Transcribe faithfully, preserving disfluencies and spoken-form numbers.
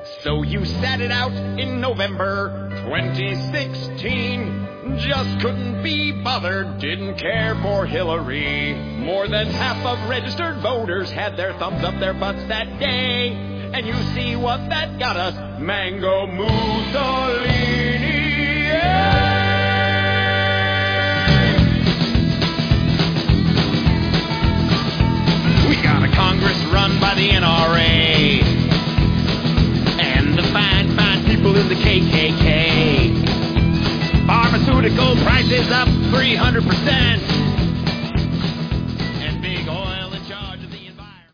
So you sat it out in November twenty sixteen. Just couldn't be bothered, didn't care for Hillary. More than half of registered voters had their thumbs up their butts that day. And you see what that got us, Mango Mussolini. Yeah! We got a Congress run by the N R A and the fine, fine people in the K K K. Pharmaceutical prices up three hundred percent.